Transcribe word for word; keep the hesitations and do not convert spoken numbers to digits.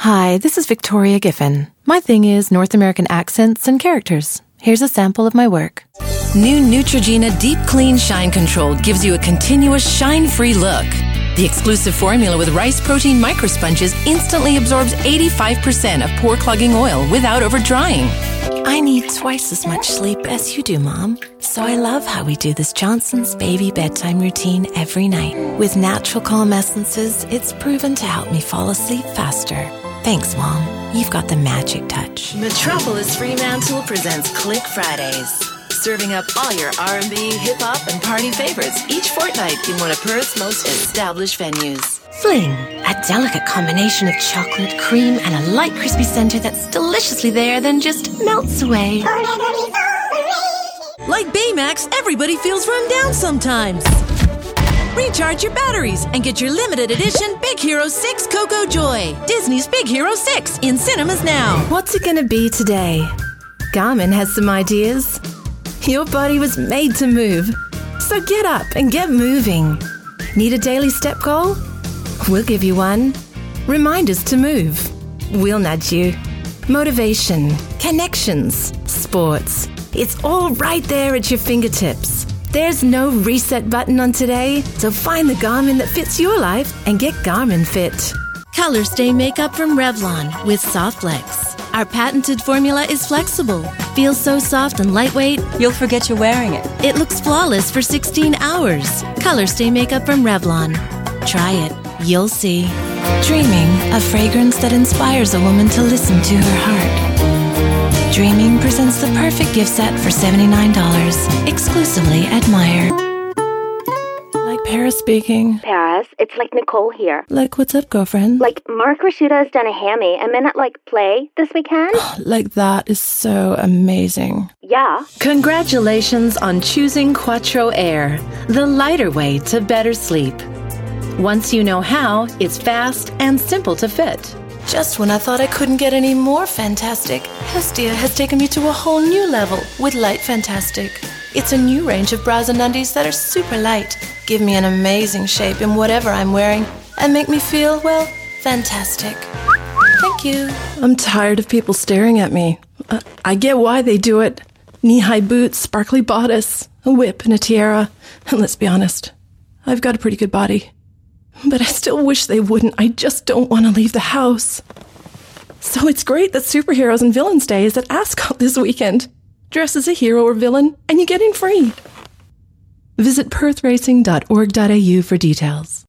Hi, this is Victoria Giffen. My thing is North American accents and characters. Here's a sample of my work. New Neutrogena Deep Clean Shine Control gives you a continuous shine-free look. The exclusive formula with rice protein microsponges instantly absorbs eighty-five percent of pore-clogging oil without over-drying. I need twice as much sleep as you do, Mom. So I love how we do this Johnson's Baby bedtime routine every night. With natural calm essences, it's proven to help me fall asleep faster. Thanks, Mom. You've got the magic touch. Metropolis Fremantle presents Click Fridays, serving up all your R and B, hip-hop, and party favorites each fortnight in one of Perth's most established venues. Fling, a delicate combination of chocolate, cream, and a light crispy center that's deliciously there, then just melts away. Like Baymax, everybody feels run down sometimes. Recharge your batteries and get your limited edition Big Hero six Coco Joy. Disney's Big Hero six in cinemas now. What's it gonna be today? Garmin has some ideas. Your body was made to move. So get up and get moving. Need a daily step goal? We'll give you one. Reminders to move. We'll nudge you. Motivation, connections, sports. It's all right there at your fingertips. There's no reset button on today, so find the Garmin that fits your life and get Garmin Fit. Color Stay Makeup from Revlon with Soft Flex. Our patented formula is flexible. Feels so soft and lightweight, you'll forget you're wearing it. It looks flawless for sixteen hours. Color Stay Makeup from Revlon. Try it. You'll see. Dreaming, a fragrance that inspires a woman to listen to her heart. Dreaming presents the perfect gift set for seventy-nine dollars, exclusively at Meijer. Like Paris speaking. Paris, it's like Nicole here. Like, what's up, girlfriend? Like, Mark Rashuda has done a hammy. I'm in at, like, Play this weekend. Like, that is so amazing. Yeah. Congratulations on choosing Quattro Air, the lighter way to better sleep. Once you know how, it's fast and simple to fit. Just when I thought I couldn't get any more fantastic, Hestia has taken me to a whole new level with Light Fantastic. It's a new range of bras and undies that are super light, give me an amazing shape in whatever I'm wearing, and make me feel, well, fantastic. Thank you. I'm tired of people staring at me. Uh, I get why they do it. Knee-high boots, sparkly bodice, a whip and a tiara. And let's be honest, I've got a pretty good body. But I still wish they wouldn't. I just don't want to leave the house. So it's great that Superheroes and Villains Day is at Ascot this weekend. Dress as a hero or villain, and you get in free. Visit perth racing dot org dot a u for details.